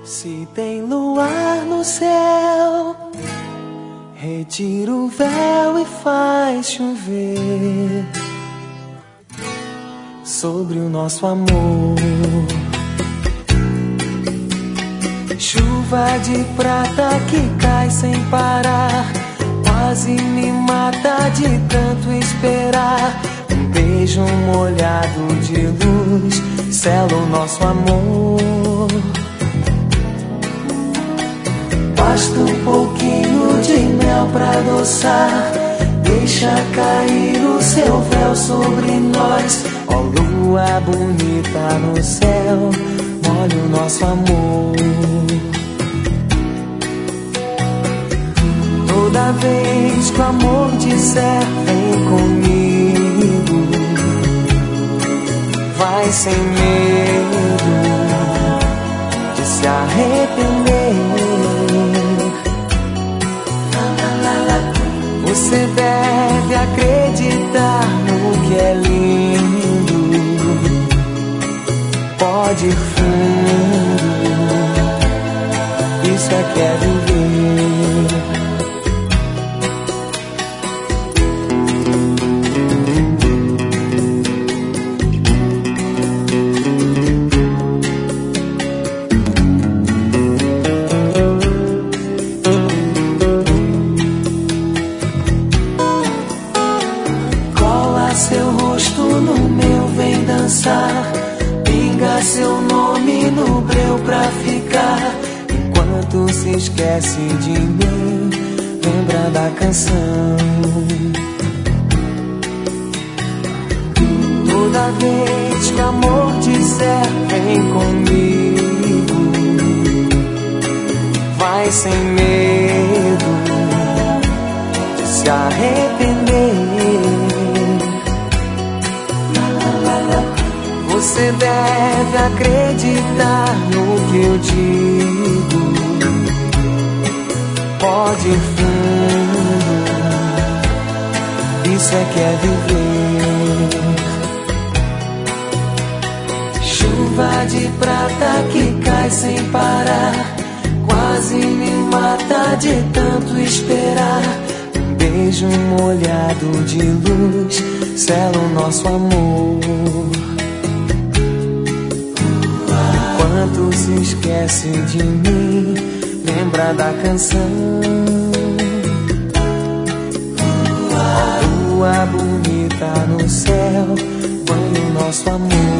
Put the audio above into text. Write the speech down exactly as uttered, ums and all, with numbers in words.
Se tem luar no céu, retira o véu e faz chover sobre o nosso amor. Chuva de prata que cai sem parar, quase me mata de tanto esperar. Um beijo molhado de luz sela o nosso amor. Basta um pouquinho de mel pra adoçar, deixa cair o seu véu sobre nós. Ó lua bonita no céu, molha o nosso amor. Toda vez que o amor disser vem comigo, vai sem medo de se arrepender. Você deve acreditar no que é lindo, pode ir fundo, isso é que é viver. Seu rosto no meu, vem dançar, pinga seu nome no breu pra ficar. Enquanto se esquece de mim, lembra da canção. Toda vez que o amor disser vem comigo, vai sem medo de se arrepender. Você deve acreditar no que eu digo, pode ir fundo, isso é que é viver. Chuva de prata que cai sem parar, quase me mata de tanto esperar. Um beijo molhado de luz sela o nosso amor. Enquanto se esquece de mim, lembra da canção. Lua bonita no céu, banha o nosso amor.